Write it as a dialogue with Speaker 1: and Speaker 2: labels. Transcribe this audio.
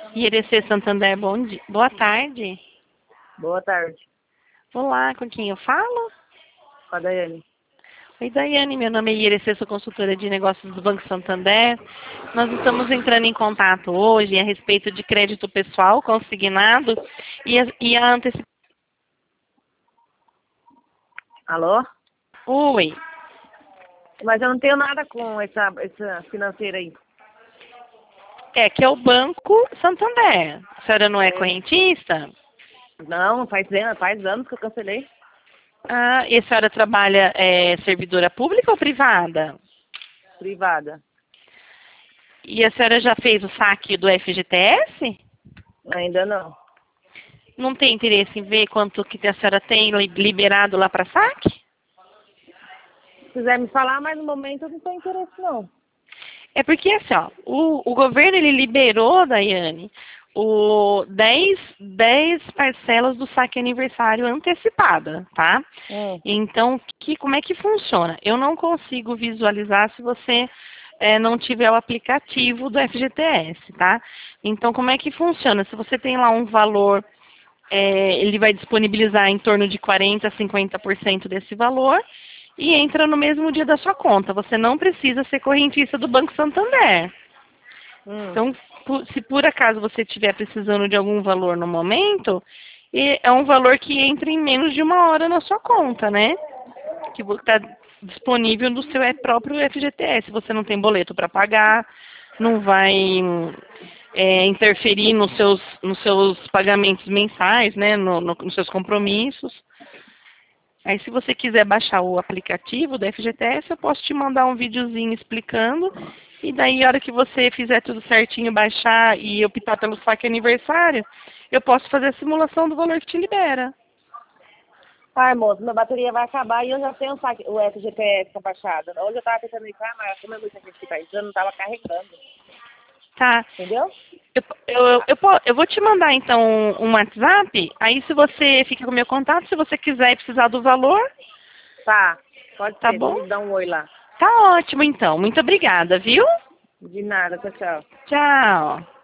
Speaker 1: IRC Santander, bom dia. Boa tarde.
Speaker 2: Boa tarde.
Speaker 1: Olá, com quem eu falo?
Speaker 2: Com a Daiane.
Speaker 1: Oi, Daiane, meu nome é IRC, sou consultora de negócios do Banco Santander. Nós estamos entrando em contato hoje a respeito de crédito pessoal consignado e a antecipação.
Speaker 2: Alô?
Speaker 1: Oi,
Speaker 2: Mas eu não tenho nada com essa financeira aí.
Speaker 1: que é o Banco Santander. A senhora não é correntista?
Speaker 2: Não, faz anos que eu cancelei.
Speaker 1: Ah, e a senhora trabalha servidora pública ou privada?
Speaker 2: Privada.
Speaker 1: E a senhora já fez o saque do FGTS?
Speaker 2: Ainda não.
Speaker 1: Não tem interesse em ver quanto que a senhora tem liberado lá para saque?
Speaker 2: Se quiser me falar, mas no momento eu não tenho interesse não.
Speaker 1: É porque assim, ó, o governo ele liberou, Daiane, 10 parcelas do saque aniversário antecipada, tá? Então, como é que funciona? Eu não consigo visualizar se você não tiver o aplicativo do FGTS, tá? Então, como é que funciona? Se você tem lá um valor, ele vai disponibilizar em torno de 40% a 50% desse valor e entra no mesmo dia da sua conta. Você não precisa ser correntista do Banco Santander. Então, se por acaso você estiver precisando de algum valor no momento, é um valor que entra em menos de 1 hora na sua conta, né? Que está disponível no seu próprio FGTS. Você não tem boleto para pagar, não vai interferir nos seus pagamentos mensais, né? Nos seus compromissos. Aí, se você quiser baixar o aplicativo da FGTS, eu posso te mandar um videozinho explicando. E daí, a hora que você fizer tudo certinho, baixar e optar pelo saque aniversário, eu posso fazer a simulação do valor que te libera.
Speaker 2: Ai, moço, minha bateria vai acabar e eu já tenho o FGTS baixado. Hoje eu tava tentando entrar, mas como é muita gente que tá entrando, não tava carregando.
Speaker 1: Tá.
Speaker 2: Entendeu?
Speaker 1: Eu vou te mandar, então, um WhatsApp. Aí, se você fica com o meu contato, se você quiser e precisar do valor,
Speaker 2: Tá, pode
Speaker 1: tá
Speaker 2: ser.
Speaker 1: bom?
Speaker 2: Me dá um oi lá.
Speaker 1: Tá ótimo, então. Muito obrigada, viu?
Speaker 2: De nada, tchau, tchau.
Speaker 1: Tchau.